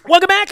Welcome back,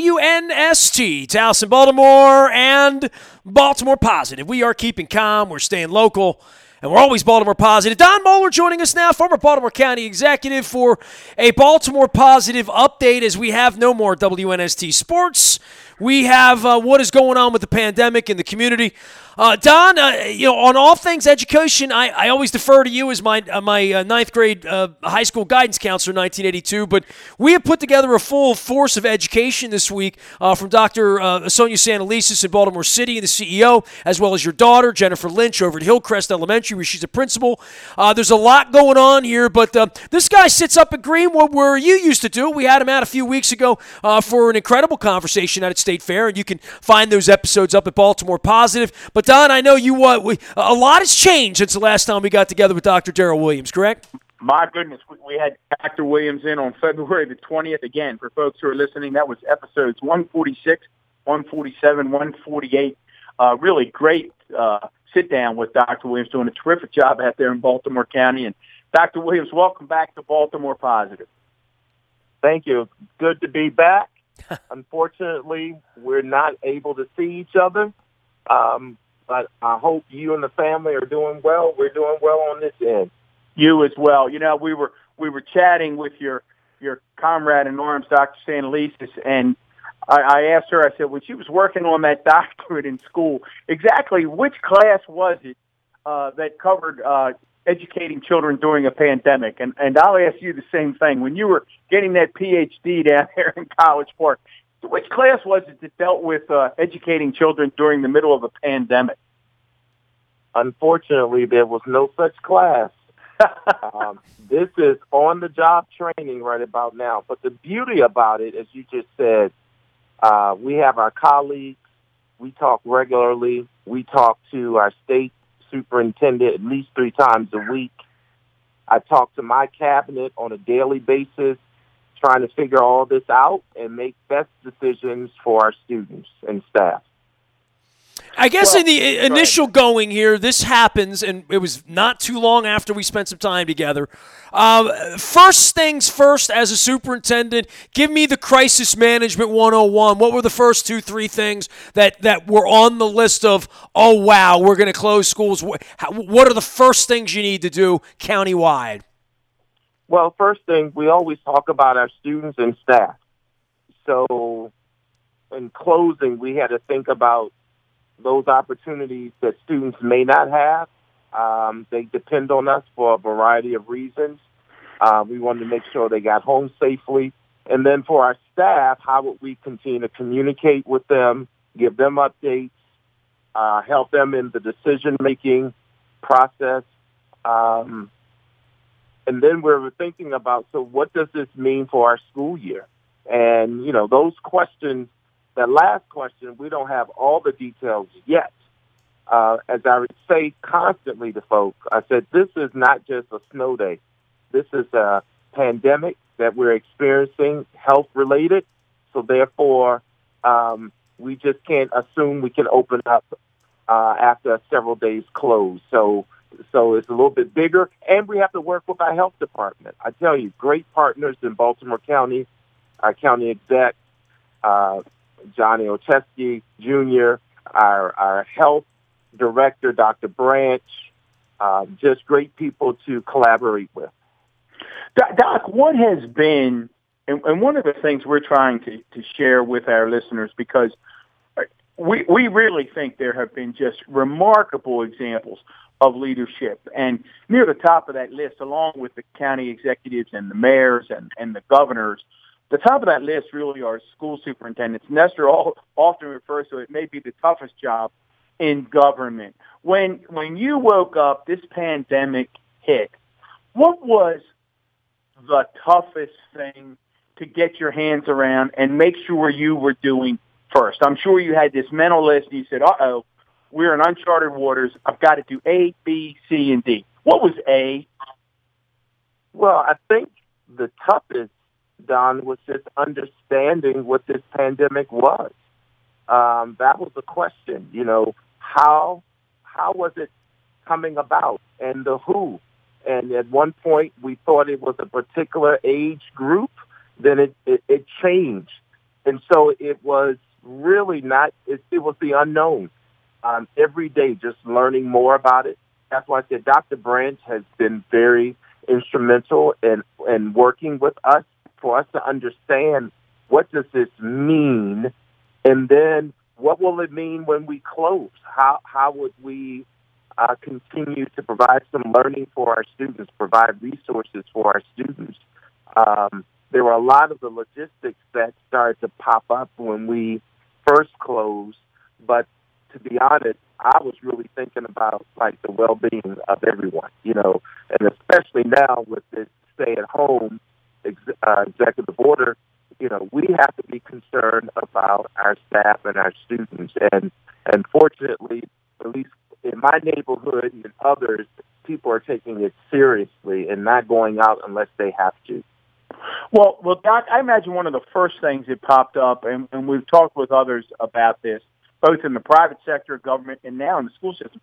WNST, Towson, Baltimore, and Baltimore Positive. We are keeping calm, we're staying local, and we're always Baltimore Positive. Don Moeller joining us now, former Baltimore County Executive, for a Baltimore Positive update as we have no more WNST sports. We have what is going on with the pandemic in the community. Don, on all things education, I always defer to you as my ninth grade high school guidance counselor in 1982, but we have put together a full force of education this week from Dr. Sonia Santelises in Baltimore City, the CEO, as well as your daughter, Jennifer Lynch, over at Hillcrest Elementary, where she's a principal. There's a lot going on here, but this guy sits up at Greenwood where you used to do. We had him out a few weeks ago for an incredible conversation out at State Fair, and you can find those episodes up at Baltimore Positive. But Don, I know a lot has changed since the last time we got together with Dr. Darrell Williams, correct? My goodness, we had Dr. Williams in on February the 20th. Again, for folks who are listening, that was episodes 146, 147, 148. Really great sit-down with Dr. Williams, doing a terrific job out there in Baltimore County. And Dr. Williams, welcome back to Baltimore Positive. Thank you. Good to be back. Unfortunately, we're not able to see each other. But I hope you and the family are doing well. We're doing well on this end. You as well. You know, we were chatting with your comrade in arms, Dr. Santelises, and I asked her, I said, when she was working on that doctorate in school, exactly which class was it that covered educating children during a pandemic? And I'll ask you the same thing. When you were getting that PhD down there in College Park, which class was it that dealt with educating children during the middle of a pandemic? Unfortunately, there was no such class. This is on-the-job training right about now. But the beauty about it, as you just said, we have our colleagues. We talk regularly. We talk to our state superintendent at least 3 times a week. I talk to my cabinet on a daily basis, trying to figure all this out and make best decisions for our students and staff. I guess in the initial going here, this happens, and it was not too long after we spent some time together. First things first, as a superintendent, give me the crisis management 101. What were the first 2-3 things that were on the list of, oh, wow, we're going to close schools? What are the first things you need to do countywide? Well, first thing, we always talk about our students and staff. So in closing, we had to think about those opportunities that students may not have. They depend on us for a variety of reasons. We wanted to make sure they got home safely. And then for our staff, how would we continue to communicate with them, give them updates, help them in the decision-making process. And then we were thinking about, so what does this mean for our school year? And, you know, those questions, that last question, we don't have all the details yet. As I would say constantly to folks, I said, this is not just a snow day. This is a pandemic that we're experiencing, health-related. So therefore, we just can't assume we can open up after several days closed. So it's a little bit bigger, and we have to work with our health department. I tell you, great partners in Baltimore County, our county exec, Johnny Ochesky Jr., our health director, Dr. Branch, just great people to collaborate with. Doc, what has been, and one of the things we're trying to share with our listeners, because we really think there have been just remarkable examples of leadership. And near the top of that list, along with the county executives and the mayors and the governors, the top of that list really are school superintendents. Nestor often refers to it may be the toughest job in government. When you woke up, this pandemic hit, what was the toughest thing to get your hands around and make sure you were doing first? I'm sure you had this mental list and you said, uh-oh, we're in uncharted waters. I've got to do A, B, C, and D. What was A? Well, I think the toughest, Don, was just understanding what this pandemic was. That was the question, you know, how was it coming about and the who? And at one point we thought it was a particular age group. Then it changed And so it was really not, it was the unknown. Every day just learning more about it. That's why I said Dr. Branch has been very instrumental in working with us for us to understand what does this mean, and then what will it mean when we close? How would we continue to provide some learning for our students, provide resources for our students? There were a lot of the logistics that started to pop up when we first closed, but to be honest, I was really thinking about like the well-being of everyone, and especially now with this stay-at-home executive order, we have to be concerned about our staff and our students. And fortunately, at least in my neighborhood and others, people are taking it seriously and not going out unless they have to. Well, Doc, I imagine one of the first things that popped up, and we've talked with others about this, both in the private sector, government, and now in the school system.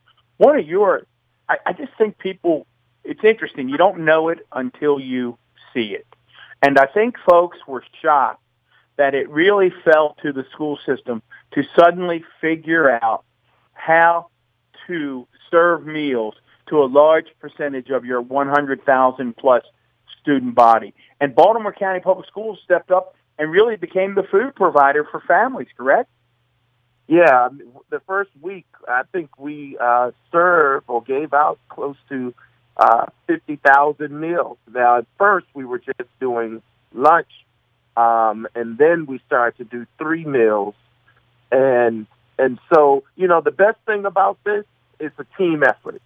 I just think people, it's interesting. You don't know it until you see it. And I think folks were shocked that it really fell to the school system to suddenly figure out how to serve meals to a large percentage of your 100,000 plus student body. And Baltimore County Public Schools stepped up and really became the food provider for families, correct? Yeah, the first week, I think we served or gave out close to 50,000 meals. Now, at first, we were just doing lunch, and then we started to do 3 meals. And so, the best thing about this is a team effort.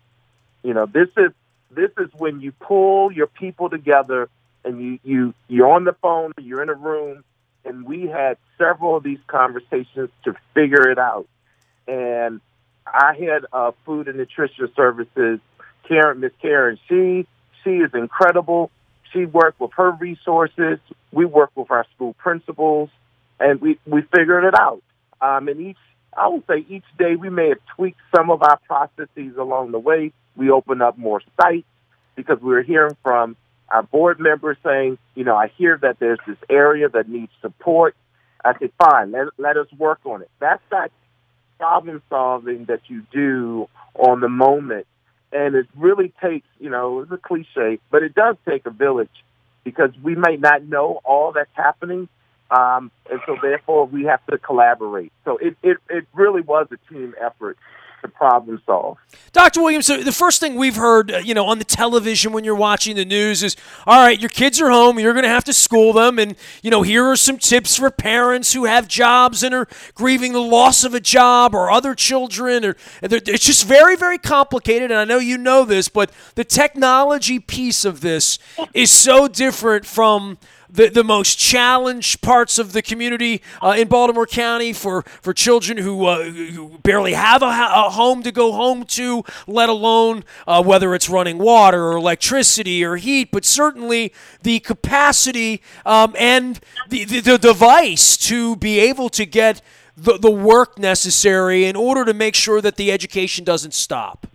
This is when you pull your people together and you're on the phone, you're in a room, and we had several of these conversations to figure it out. And I had Food and Nutrition Services, Miss Karen. She is incredible. She worked with her resources. We worked with our school principals, and we figured it out. And I would say each day we may have tweaked some of our processes along the way. We opened up more sites because we were hearing from our board members saying, I hear that there's this area that needs support. I said, fine, let us work on it. That's that problem solving that you do on the moment. And it really takes, it's a cliche, but it does take a village because we may not know all that's happening. And so therefore we have to collaborate. So it really was a team effort to problem solve. Dr. Williams, so the first thing we've heard, on the television when you're watching the news is, all right, your kids are home, you're going to have to school them, and, here are some tips for parents who have jobs and are grieving the loss of a job or other children. It's just very, very complicated, and I know you know this, but the technology piece of this is so different from the most challenged parts of the community in Baltimore County for children who barely have a home to go home to, let alone whether it's running water or electricity or heat, but certainly the capacity and the device to be able to get the work necessary in order to make sure that the education doesn't stop.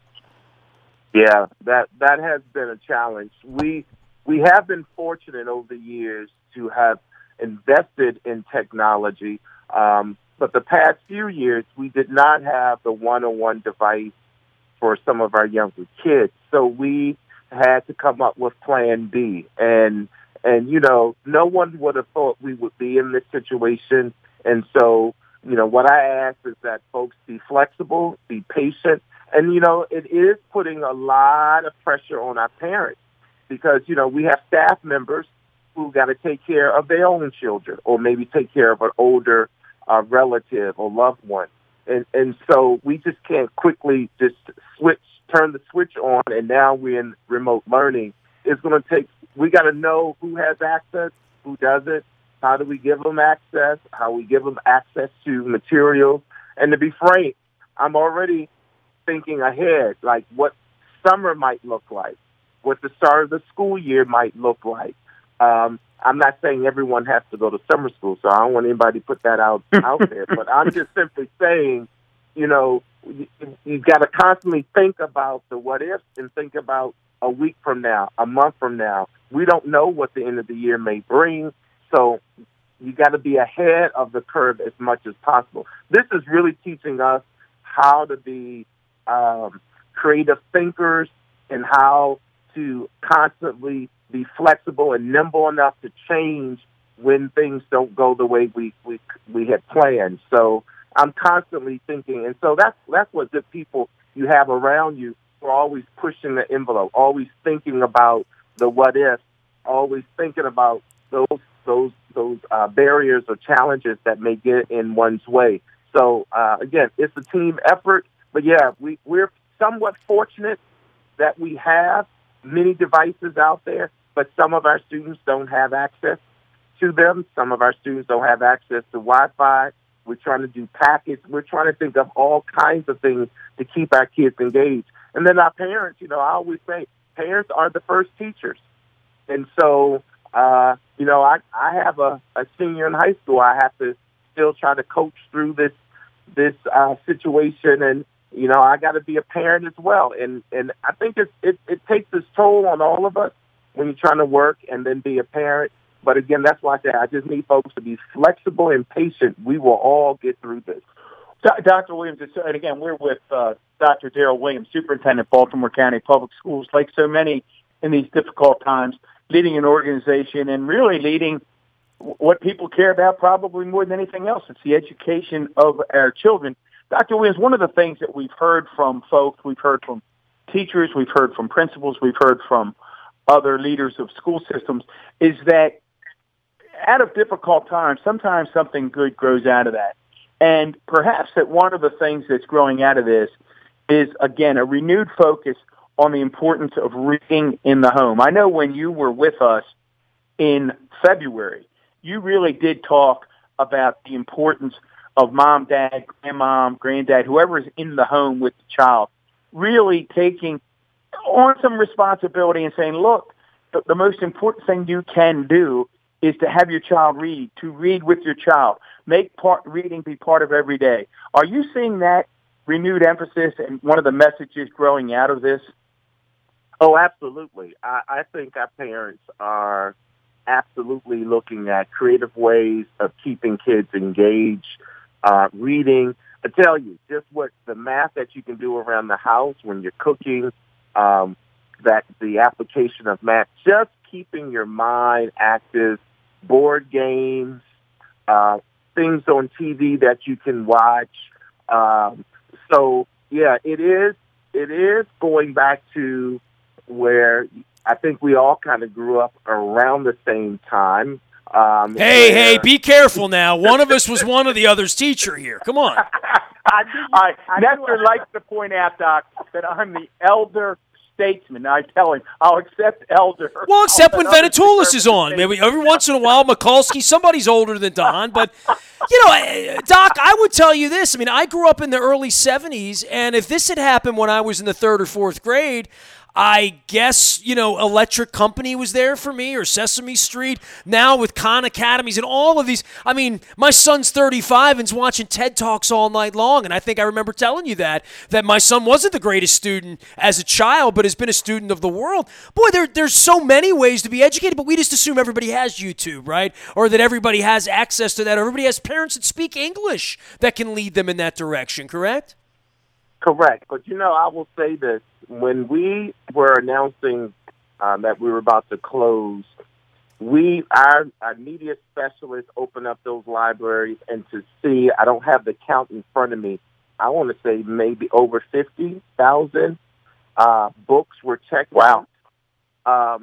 Yeah, that has been a challenge. We have been fortunate over the years to have invested in technology, but the past few years we did not have the one-on-one device for some of our younger kids. So we had to come up with Plan B. And no one would have thought we would be in this situation. And so, what I ask is that folks be flexible, be patient. And, it is putting a lot of pressure on our parents. Because, we have staff members who got to take care of their own children or maybe take care of an older relative or loved one. And so we just can't quickly just turn the switch on, and now we're in remote learning. It's going to take, we got to know who has access, who doesn't, how do we give them access, how we give them access to materials. And to be frank, I'm already thinking ahead, like what summer might look like, what the start of the school year might look like. I'm not saying everyone has to go to summer school, so I don't want anybody to put that out there. But I'm just simply saying, you've got to constantly think about the what ifs and think about a week from now, a month from now. We don't know what the end of the year may bring. So You got to be ahead of the curve as much as possible. This is really teaching us how to be creative thinkers and how to constantly be flexible and nimble enough to change when things don't go the way we had planned. So I'm constantly thinking, and so that's what good people you have around you who are always pushing the envelope, always thinking about the what if, always thinking about those barriers or challenges that may get in one's way. So again, it's a team effort, but yeah, we're somewhat fortunate that we have many devices out there, but some of our students don't have access to them. Some of our students don't have access to Wi-Fi. We're trying to do packets. We're trying to think of all kinds of things to keep our kids engaged. And then our parents, I always say parents are the first teachers. And so, I have a senior in high school. I have to still try to coach through this situation. And, I got to be a parent as well. And I think it takes its toll on all of us when you're trying to work and then be a parent. But again, that's why I say I just need folks to be flexible and patient. We will all get through this. Dr. Williams, and again, we're with Dr. Darrell Williams, Superintendent, Baltimore County Public Schools. Like so many in these difficult times, leading an organization and really leading what people care about probably more than anything else. It's the education of our children. Dr. Williams, one of the things that we've heard from folks, we've heard from teachers, we've heard from principals, we've heard from other leaders of school systems, is that out of difficult times, sometimes something good grows out of that. And perhaps that one of the things that's growing out of this is, again, a renewed focus on the importance of reading in the home. I know when you were with us in February, you really did talk about the importance of mom, dad, grandmom, granddad, whoever is in the home with the child, really taking on some responsibility and saying, look, the most important thing you can do is to have your child read, to read with your child. Make reading be part of every day. Are you seeing that renewed emphasis and one of the messages growing out of this? Oh, absolutely. I think our parents are absolutely looking at creative ways of keeping kids engaged, reading. I tell you, just what the math that you can do around the house when you're cooking, that the application of math, just keeping your mind active, board games, things on TV that you can watch. So, yeah, it is going back to where I think we all kind of grew up around the same time. Hey, be careful now. One of us was one of the other's teacher here. Come on. Nestor likes to point out, Doc, that I'm the elder statesman. I tell him I'll accept elder. Well, except when Venetoulis is on. Maybe every once in a while, Mikulski, somebody's older than Don. But, Doc, I would tell you this. I mean, I grew up in the early 70s, and if this had happened when I was in the 3rd or 4th grade, I guess, Electric Company was there for me, or Sesame Street. Now with Khan Academies and all of these. I mean, my son's 35 and's watching TED Talks all night long, and I think I remember telling you that my son wasn't the greatest student as a child, but has been a student of the world. Boy, there's so many ways to be educated, but we just assume everybody has YouTube, right? Or that everybody has access to that, or everybody has parents that speak English that can lead them in that direction, correct? Correct. But, I will say this. When we were announcing that we were about to close, our media specialists opened up those libraries, and to see, I don't have the count in front of me, I want to say maybe over 50,000 books were checked out. And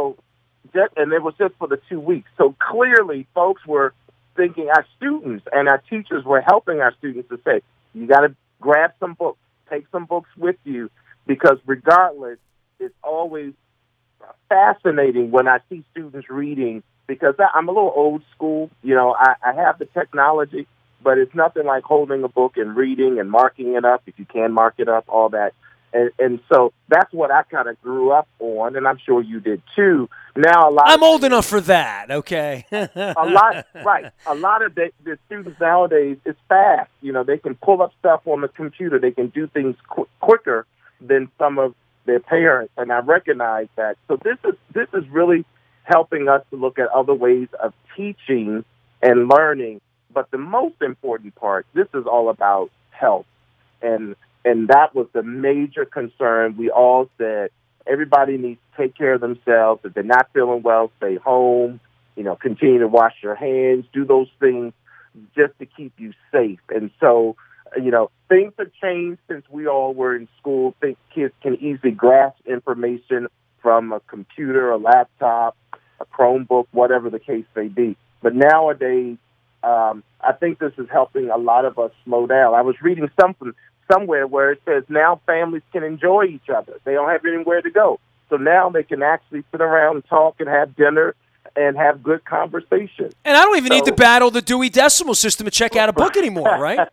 it was just for the 2 weeks. So clearly folks were thinking, our students and our teachers were helping our students to say, you got to grab some books, take some books with you, because regardless, it's always fascinating when I see students reading, because I'm a little old school. I have the technology, but it's nothing like holding a book and reading and marking it up, if you can mark it up, all that. And so that's what I kind of grew up on, and I'm sure you did too. Now I'm old enough for that, okay? A lot of the students nowadays, it's fast. They can pull up stuff on the computer. They can do things quicker than some of their parents, and I recognize that. So this is really helping us to look at other ways of teaching and learning. But the most important part, this is all about health. And that was the major concern. We all said everybody needs to take care of themselves. If they're not feeling well, stay home, continue to wash your hands, do those things just to keep you safe. And so, things have changed since we all were in school. I think kids can easily grasp information from a computer, a laptop, a Chromebook, whatever the case may be. But nowadays, I think this is helping a lot of us slow down. I was reading something somewhere where it says now families can enjoy each other. They don't have anywhere to go. So now they can actually sit around and talk and have dinner and have good conversation. And I don't even need to battle the Dewey Decimal System to check out a book anymore, right?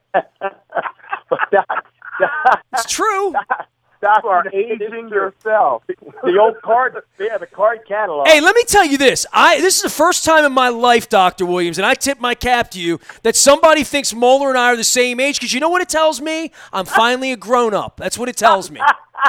It's true. You are aging yourself. The old card, the card catalog. Hey, let me tell you this. This is the first time in my life, Dr. Williams, and I tip my cap to you, that somebody thinks Moeller and I are the same age, because you know what it tells me? I'm finally a grown-up. That's what it tells me.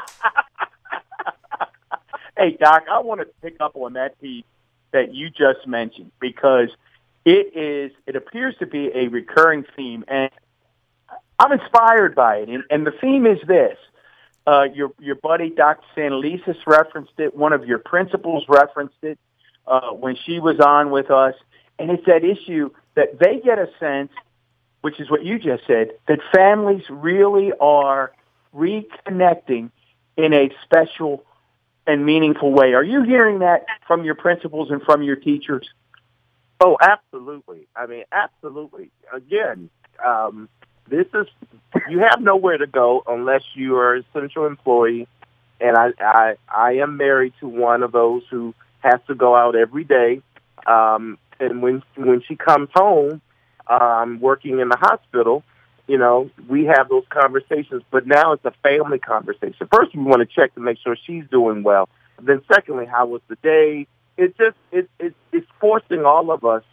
Hey, Doc, I want to pick up on that piece that you just mentioned, because it appears to be a recurring theme, and I'm inspired by it. And the theme is this. Your buddy, Dr. Santelises, referenced it. One of your principals referenced it when she was on with us. And it's that issue that they get a sense, which is what you just said, that families really are reconnecting in a special and meaningful way. Are you hearing that from your principals and from your teachers? Oh, absolutely. I mean, absolutely. Again, you have nowhere to go unless you are an essential employee. And I am married to one of those who has to go out every day. And when she comes home, working in the hospital, we have those conversations, but now it's a family conversation. First, we want to check to make sure she's doing well. Then secondly, how was the day? It's forcing all of us,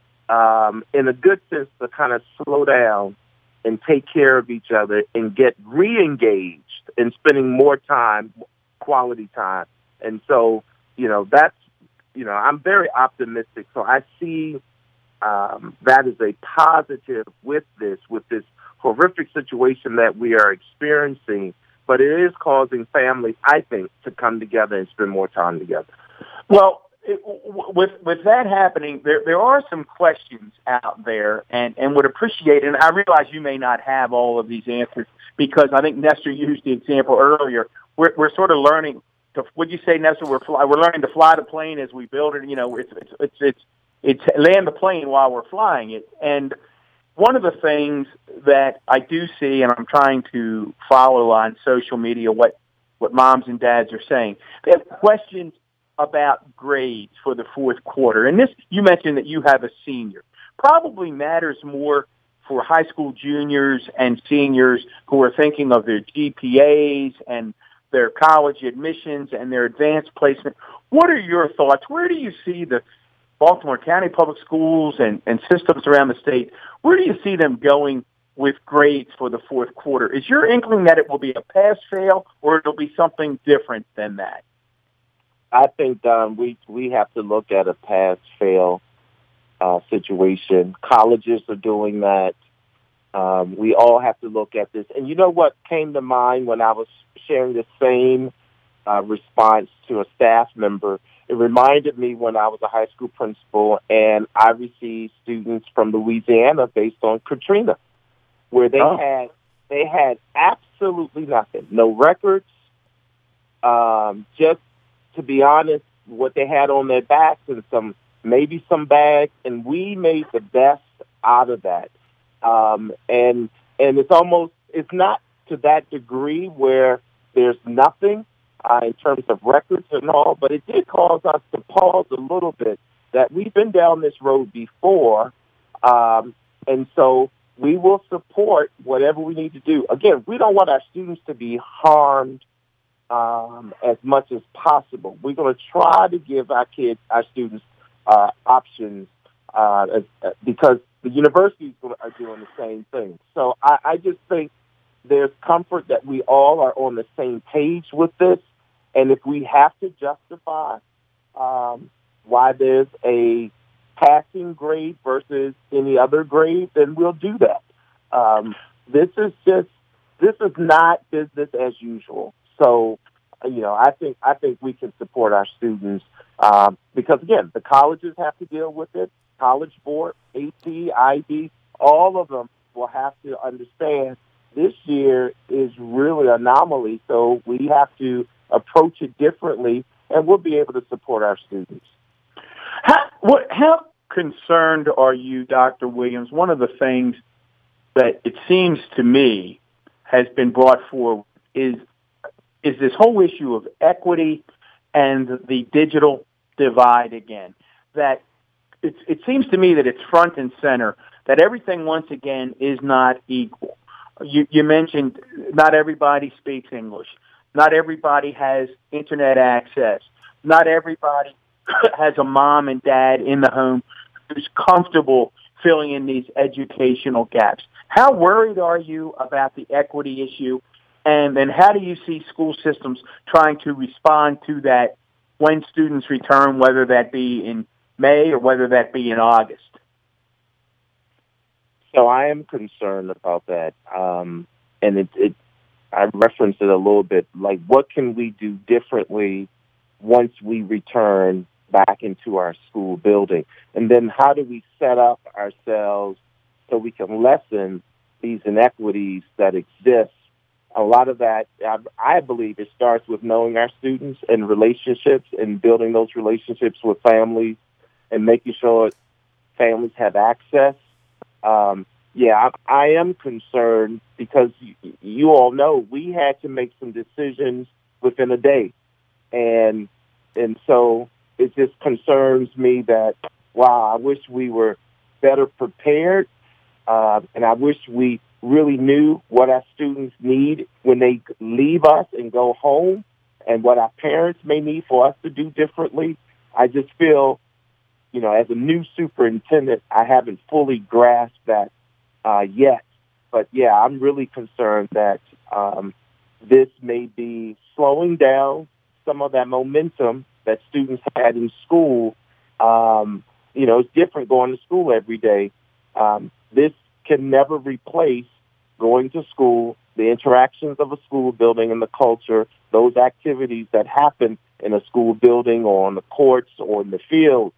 in a good sense, to kind of slow down and take care of each other and get re-engaged and spending more time, quality time. And so, that's, I'm very optimistic. So I see that is a positive with this horrific situation that we are experiencing, but it is causing families, I think, to come together and spend more time together. Well, with that happening, there are some questions out there, and would appreciate, and I realize you may not have all of these answers, because I think Nestor used the example earlier. We're sort of learning to, would you say, Nestor, we're learning to fly the plane as we build it. It's land the plane while we're flying it. And one of the things that I do see, and I'm trying to follow on social media, what moms and dads are saying, they have questions about grades for the fourth quarter. And this, you mentioned that you have a senior. Probably matters more for high school juniors and seniors who are thinking of their GPAs and their college admissions and their advanced placement. What are your thoughts? Where do you see the Baltimore County Public Schools and systems around the state, where do you see them going with grades for the fourth quarter? Is your inkling that it will be a pass-fail, or it'll be something different than that? I think, Don, we have to look at a pass-fail situation. Colleges are doing that. We all have to look at this. And you know what came to mind when I was sharing the same response to a staff member? It reminded me when I was a high school principal and I received students from Louisiana based on Katrina, where they had absolutely nothing, no records, just, to be honest, what they had on their backs and maybe some bags, and we made the best out of that. And it's not to that degree where there's nothing in terms of records and all, but it did cause us to pause a little bit, that we've been down this road before, and so we will support whatever we need to do. Again, we don't want our students to be harmed as much as possible. We're going to try to give our students options because the universities are doing the same thing. So I just think there's comfort that we all are on the same page with this. And if we have to justify why there's a passing grade versus any other grade, then we'll do that. This is not business as usual. So, I think we can support our students because, again, the colleges have to deal with it. College Board, AP, IB, all of them will have to understand this year is really an anomaly, so we have to approach it differently, and we'll be able to support our students. How concerned are you, Dr. Williams? One of the things that it seems to me has been brought forward is this whole issue of equity and the digital divide again. That it seems to me that it's front and center, that everything once again is not equal. You mentioned not everybody speaks English. Not everybody has internet access. Not everybody has a mom and dad in the home who's comfortable filling in these educational gaps. How worried are you about the equity issue? And then how do you see school systems trying to respond to that when students return, whether that be in May or whether that be in August? So I am concerned about that. And I referenced it a little bit, like what can we do differently once we return back into our school building? And then how do we set up ourselves so we can lessen these inequities that exist? A lot of that, I believe it starts with knowing our students and relationships and building those relationships with families and making sure families have access. I am concerned because you all know we had to make some decisions within a day. And so it just concerns me that, wow, I wish we were better prepared. And I wish we really knew what our students need when they leave us and go home and what our parents may need for us to do differently. I just feel, as a new superintendent, I haven't fully grasped that yet. But, I'm really concerned that this may be slowing down some of that momentum that students had in school. It's different going to school every day. This can never replace going to school, the interactions of a school building and the culture, those activities that happen in a school building or on the courts or in the field.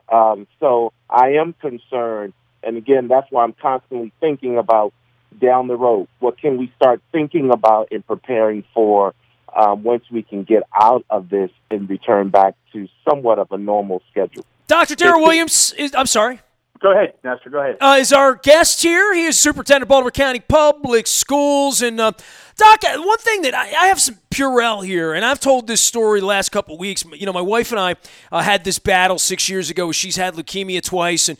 So I am concerned. And again, that's why I'm constantly thinking about down the road. What can we start thinking about and preparing for once we can get out of this and return back to somewhat of a normal schedule? Dr. Darrell Williams, I'm sorry. Go ahead, Nestor. Go ahead. Is our guest here. He is Superintendent of Baltimore County Public Schools. And, Doc, one thing that I have some Purell here, and I've told this story the last couple of weeks. My wife and I had this battle 6 years ago. She's had leukemia twice,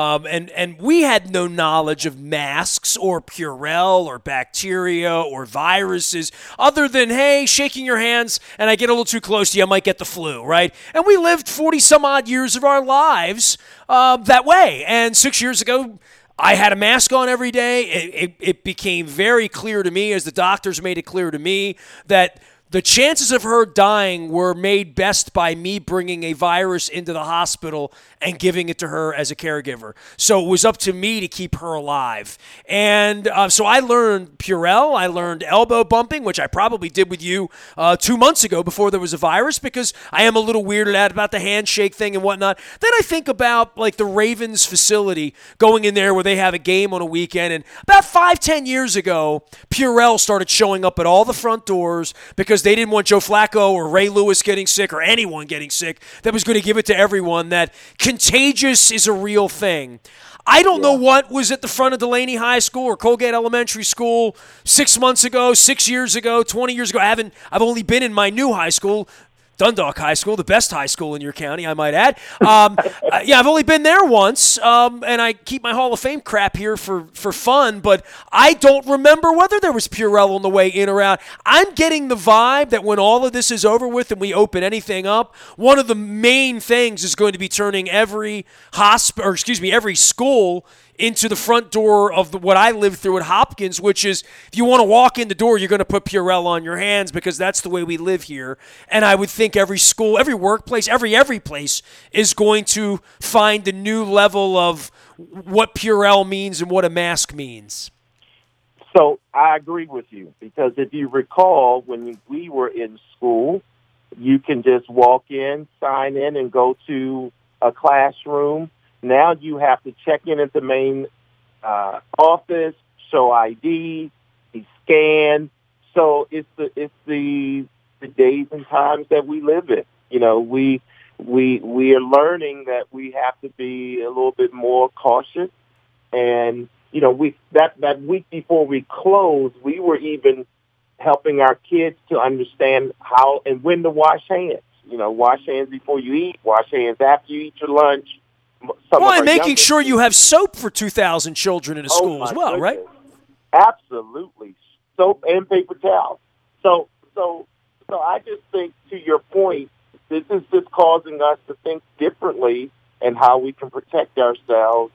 and we had no knowledge of masks or Purell or bacteria or viruses other than, hey, shaking your hands and I get a little too close to you, I might get the flu, right? And we lived 40-some-odd years of our lives that way. And 6 years ago, I had a mask on every day. It became very clear to me, as the doctors made it clear to me, that the chances of her dying were made best by me bringing a virus into the hospital and giving it to her as a caregiver. So it was up to me to keep her alive. And so I learned Purell. I learned elbow bumping, which I probably did with you 2 months ago before there was a virus, because I am a little weirded out about the handshake thing and whatnot. Then I think about like the Ravens facility, going in there where they have a game on a weekend. And about 5-10 years ago, Purell started showing up at all the front doors because they didn't want Joe Flacco or Ray Lewis getting sick or anyone getting sick. That was going to give it to everyone. That contagious is a real thing. I don't know what was at the front of Delaney High School or Colgate Elementary School 6 months ago, 6 years ago, 20 years ago. I've only been in my new high school, Dundalk High School, the best high school in your county, I might add. I've only been there once, and I keep my Hall of Fame crap here for fun, but I don't remember whether there was Purell on the way in or out. I'm getting the vibe that when all of this is over with and we open anything up, one of the main things is going to be turning every school into the front door of what I lived through at Hopkins, which is if you want to walk in the door, you're going to put Purell on your hands because that's the way we live here. And I would think every school, every workplace, every place is going to find a new level of what Purell means and what a mask means. So I agree with you, because if you recall, when we were in school, you can just walk in, sign in, and go to a classroom. Now you have to check in at the main office, show ID, be scanned. So it's the days and times that we live in. You know, we are learning that we have to be a little bit more cautious. And you know, that week before we closed, we were even helping our kids to understand how and when to wash hands. You know, wash hands before you eat, wash hands after you eat your lunch. And making sure you have soap for 2,000 children in a school as well, goodness. Right? Absolutely. Soap and paper towels. So I just think, to your point, this is just causing us to think differently and how we can protect ourselves.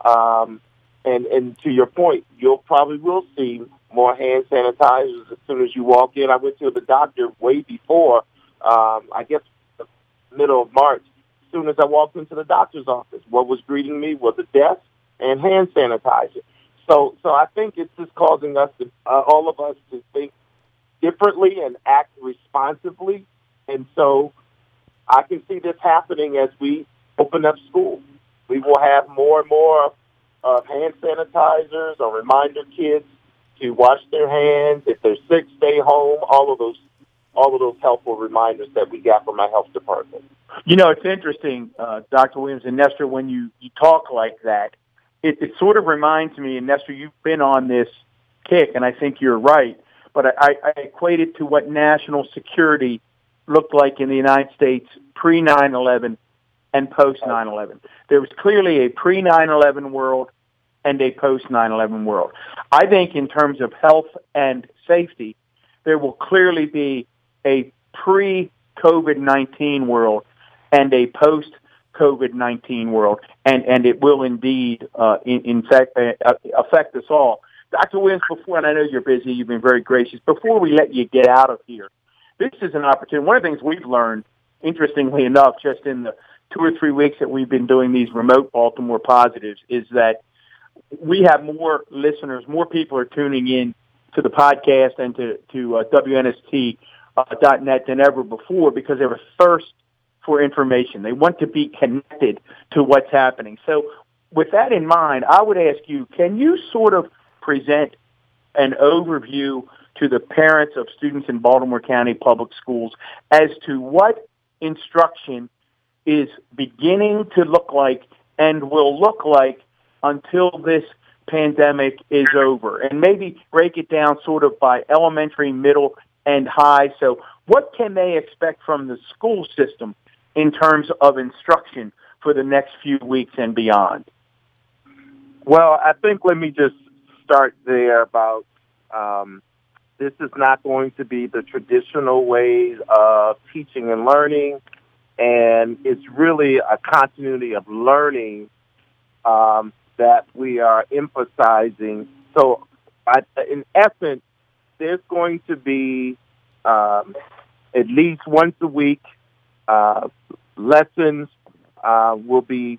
And to your point, you'll probably will see more hand sanitizers as soon as you walk in. I went to the doctor way before, I guess, the middle of March. As soon as I walked into the doctor's office, what was greeting me was a desk and hand sanitizer. So I think it's just causing us to, all of us, to think differently and act responsibly. And so I can see this happening as we open up school. We will have more and more hand sanitizers or reminder kids to wash their hands. If they're sick, stay home. All of those helpful reminders that we got from our health department. You know, it's interesting, Dr. Williams and Nestor, when you talk like that, it sort of reminds me, and Nestor, you've been on this kick, and I think you're right, but I equate it to what national security looked like in the United States pre-9/11 and post-9/11. There was clearly a pre-9/11 world and a post-9/11 world. I think in terms of health and safety, there will clearly be a pre-COVID-19 world and a post-COVID-19 world, and it will indeed, in fact, affect us all. Dr. Williams, before, and I know you're busy, you've been very gracious, before we let you get out of here, this is an opportunity. One of the things we've learned, interestingly enough, just in the 2 or 3 weeks that we've been doing these remote Baltimore Positives, is that we have more listeners, more people are tuning in to the podcast and to WNST.net than ever before, because they have a thirst for information. They want to be connected to what's happening. So with that in mind, I would ask you, can you sort of present an overview to the parents of students in Baltimore County Public Schools as to what instruction is beginning to look like and will look like until this pandemic is over? And maybe break it down sort of by elementary, middle, and high. So what can they expect from the school system in terms of instruction for the next few weeks and beyond? Well, I think let me just start there about this is not going to be the traditional ways of teaching and learning, and it's really a continuity of learning that we are emphasizing. So in essence, there's going to be at least once a week lessons will be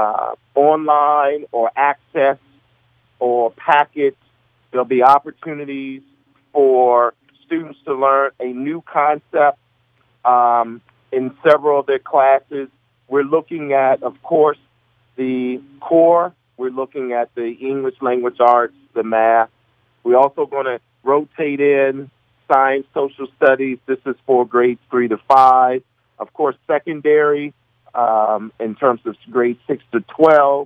online or access or packets. There'll be opportunities for students to learn a new concept in several of their classes. We're looking at, of course, the core. We're looking at the English language arts, the math. We're also going to rotate in science, social studies. This is for grades 3 to 5. Of course, secondary, in terms of grades 6 to 12,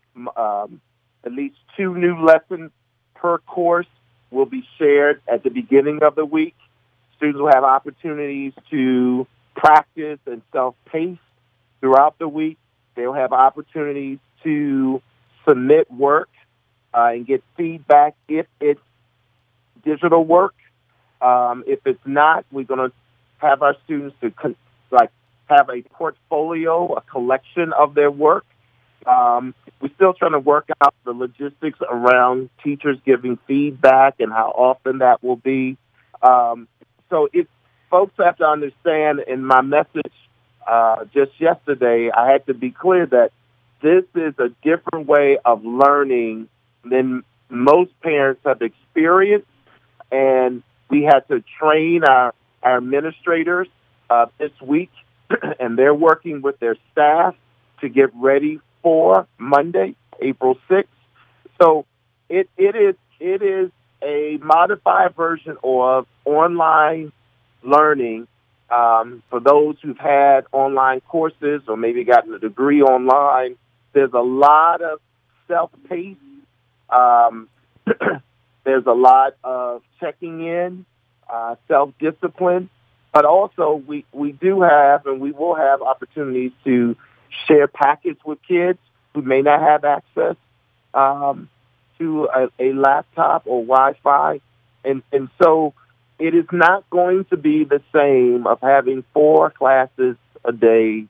at least 2 new lessons per course will be shared at the beginning of the week. Students will have opportunities to practice and self-pace throughout the week. They'll have opportunities to submit work and get feedback if it's digital work. If it's not, we're going to have our students to have a portfolio, a collection of their work. We're still trying to work out the logistics around teachers giving feedback and how often that will be. So folks have to understand, in my message just yesterday, I had to be clear that this is a different way of learning than most parents have experienced, and we had to train our administrators this week, and they're working with their staff to get ready for Monday, April 6th. So it is a modified version of online learning for those who've had online courses or maybe gotten a degree online. There's a lot of self-paced. There's a lot of checking in, self-discipline, but also we do have and we will have opportunities to share packets with kids who may not have access to a laptop or Wi-Fi. And so it is not going to be the same of having 4 classes a day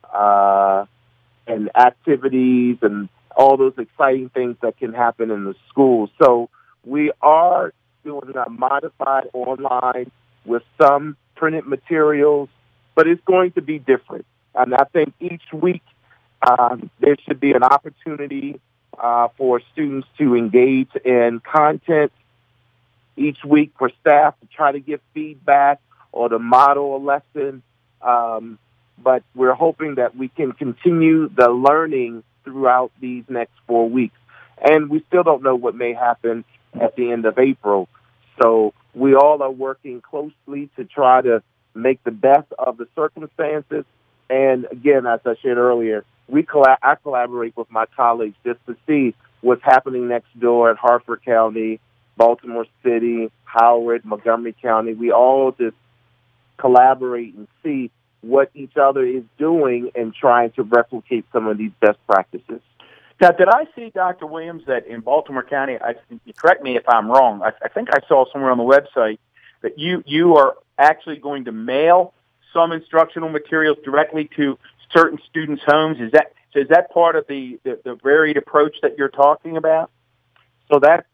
and activities and all those exciting things that can happen in the school. So we are doing a modified online with some printed materials, but it's going to be different. And I think each week there should be an opportunity for students to engage in content each week, for staff to try to give feedback or to model a lesson. But we're hoping that we can continue the learning throughout these next 4 weeks. And we still don't know what may happen at the end of April. So we all are working closely to try to make the best of the circumstances. And again, as I shared earlier, I collaborate with my colleagues just to see what's happening next door at Harford County, Baltimore City, Howard, Montgomery County. We all just collaborate and see what each other is doing and trying to replicate some of these best practices. Now, did I see, Dr. Williams, that in Baltimore County, correct me if I'm wrong, I think I saw somewhere on the website that you are actually going to mail some instructional materials directly to certain students' homes. Is that part of the varied approach that you're talking about? So that's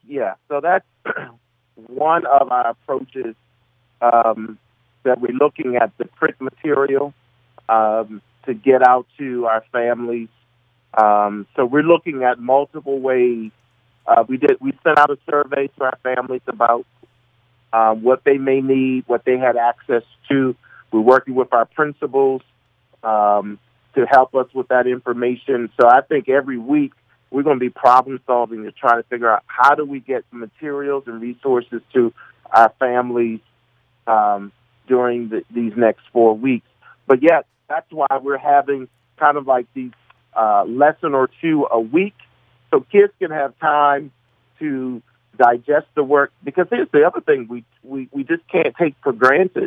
one of our approaches that we're looking at, the print material to get out to our families. So we're looking at multiple ways. We sent out a survey to our families about what they may need, what they had access to. We're working with our principals to help us with that information. So I think every week we're going to be problem solving to try to figure out how do we get materials and resources to our families during these next 4 weeks. But yet, that's why we're having kind of like these lesson or two a week, so kids can have time to digest the work. Because here's the other thing we just can't take for granted.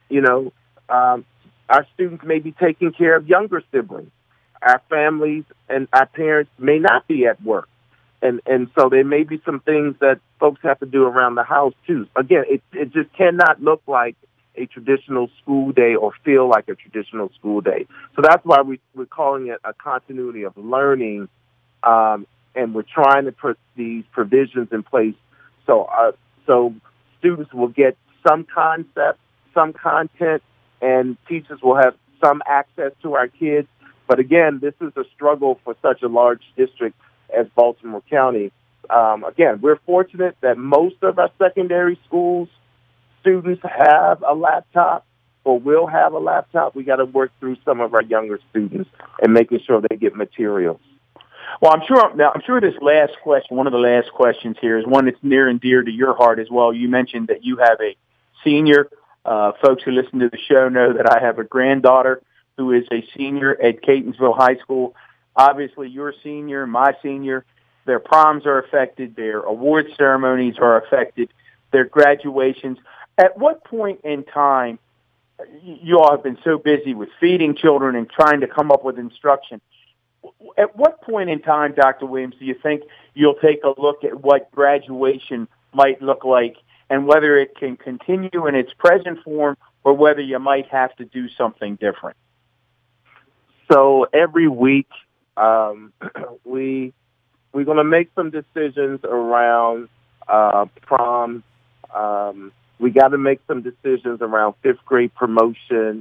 Our students may be taking care of younger siblings. Our families and our parents may not be at work. And so there may be some things that folks have to do around the house, too. Again, it just cannot look like a traditional school day or feel like a traditional school day. So that's why we're calling it a continuity of learning, and we're trying to put these provisions in place so students will get some concepts, some content, and teachers will have some access to our kids. But again, this is a struggle for such a large district as Baltimore County. Again, we're fortunate that most of our secondary schools students have a laptop or will have a laptop. We got to work through some of our younger students and making sure they get materials. Well, I'm sure this last question, one of the last questions here, is one that's near and dear to your heart as well. You mentioned that you have a senior. Folks who listen to the show know that I have a granddaughter who is a senior at Catonsville High School. Obviously, your senior, my senior, their proms are affected, their award ceremonies are affected, their graduations. At what point in time, you all have been so busy with feeding children and trying to come up with instruction, at what point in time, Dr. Williams, do you think you'll take a look at what graduation might look like and whether it can continue in its present form or whether you might have to do something different? So every week We're going to make some decisions around prom. We got to make some decisions around fifth grade promotion,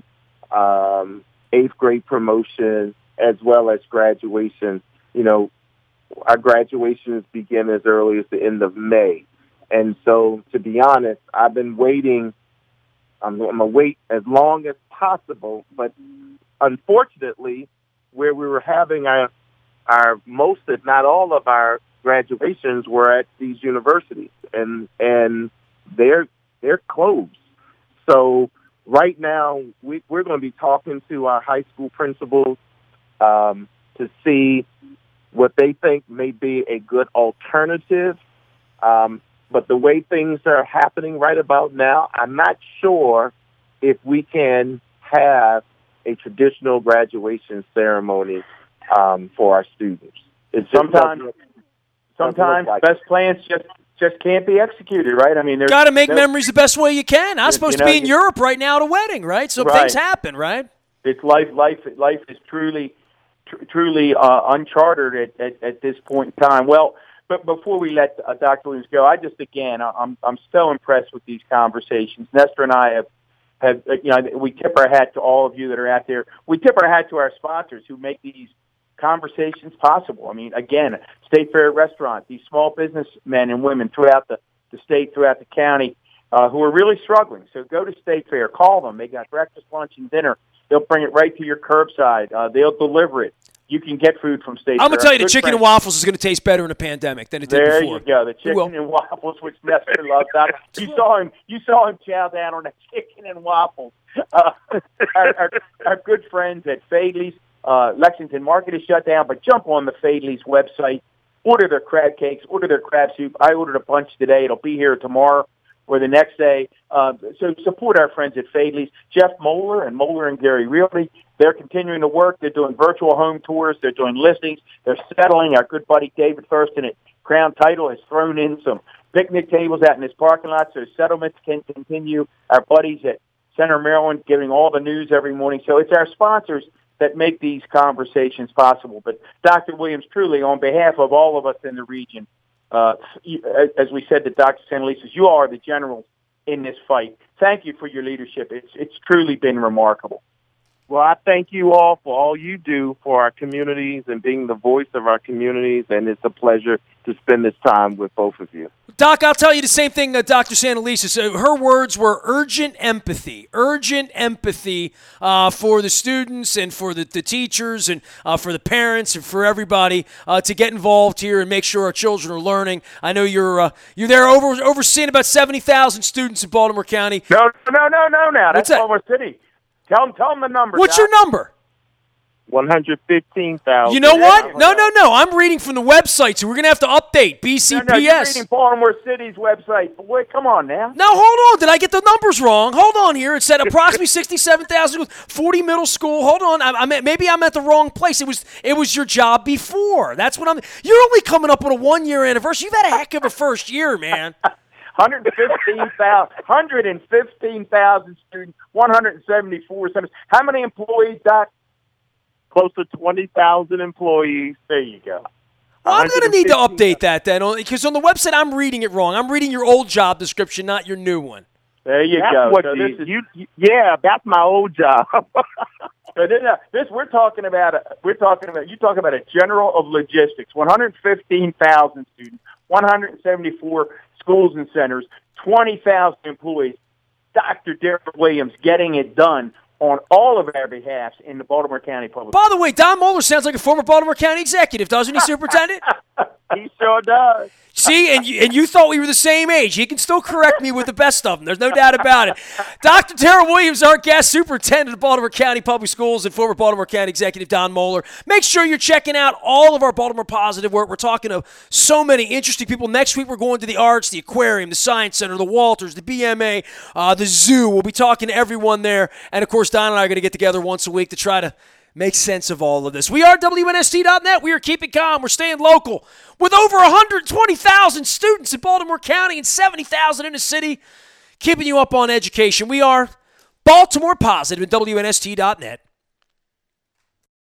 eighth grade promotion, as well as graduation. You know, our graduations begin as early as the end of May. And so, to be honest, I've been waiting. I'm going to wait as long as possible. But unfortunately, where we were having our most, if not all, of our graduations were at these universities, and they're closed. So right now, we're going to be talking to our high school principals to see what they think may be a good alternative. But the way things are happening right about now, I'm not sure if we can have a traditional graduation ceremony for our students. It's sometimes best plans just can't be executed, right? I mean, you got to make memories the best way you can. I'm supposed to be in Europe right now at a wedding, right? So things happen, right? It's life is truly uncharted at this point in time. Well, but before we let Dr. Williams go, I'm so impressed with these conversations. Nestor and I have we tip our hat to all of you that are out there. We tip our hat to our sponsors who make these conversations possible. I mean, again, State Fair Restaurant, these small businessmen and women throughout the state, throughout the county, who are really struggling. So go to State Fair, call them. They got breakfast, lunch, and dinner. They'll bring it right to your curbside. They'll deliver it. You can get food from State Fair. I'm going to tell you, the chicken and waffles is going to taste better in a pandemic than it did before. There you go, the chicken and waffles, which Nestor loves. You saw him chow down on that chicken and waffles. Our good friends at Fadley's, Lexington Market is shut down, but jump on the Fadley's website, order their crab cakes, order their crab soup. I ordered a bunch today. It'll be here tomorrow or the next day. So support our friends at Fadley's. Jeff Moeller and Gary Realty, they're continuing to work. They're doing virtual home tours. They're doing listings. They're settling. Our good buddy David Thurston at Crown Title has thrown in some picnic tables out in his parking lot so settlements can continue. Our buddies at Center Maryland giving all the news every morning. So it's our sponsors that make these conversations possible. But Dr. Williams, truly, on behalf of all of us in the region, as we said to Dr. Sanalisis, you are the generals in this fight. Thank you for your leadership. It's truly been remarkable. Well, I thank you all for all you do for our communities and being the voice of our communities, and it's a pleasure to spend this time with both of you. Doc, I'll tell you the same thing that Dr. Sanalisis. Her words were urgent empathy for the students and for the teachers and for the parents and for everybody to get involved here and make sure our children are learning. I know you're there overseeing about 70,000 students in Baltimore County. No. Now that's Baltimore City. Tell them the number. What's your number? 115,000. You know what? No. I'm reading from the website, so we're going to have to update BCPS. No, you're reading Baltimore City's website. Boy, come on now. No, hold on. Did I get the numbers wrong? Hold on here. It said approximately 67,000, 40 middle school. Hold on. Maybe I'm at the wrong place. It was your job before. That's what You're only coming up on a 1-year anniversary. You've had a heck of a first year, man. 115,000 students, 174 centers. How many employees, Doc? Close to 20,000 employees. There you go. Well, I'm going to need to update that then, because on the website I'm reading it wrong. I'm reading your old job description, not your new one. There you go. So that's my old job. So we're talking about a general of logistics, 115,000 students, 174 schools and centers, 20,000 employees. Dr. Derek Williams getting it done on all of our behalfs in the Baltimore County Public. By the way, Don Moeller sounds like a former Baltimore County executive, doesn't he, Superintendent? He sure does. See, and you thought we were the same age. He can still correct me with the best of them. There's no doubt about it. Dr. Tara Williams, our guest, Superintendent of Baltimore County Public Schools, and former Baltimore County Executive Don Moeller. Make sure you're checking out all of our Baltimore Positive work. We're talking to so many interesting people. Next week, we're going to the arts, the aquarium, the science center, the Walters, the BMA, the zoo. We'll be talking to everyone there. And, of course, Don and I are going to get together once a week to try to make sense of all of this. We are WNST.net. We are keeping calm. We're staying local. With over 120,000 students in Baltimore County and 70,000 in the city, keeping you up on education. We are Baltimore Positive at WNST.net.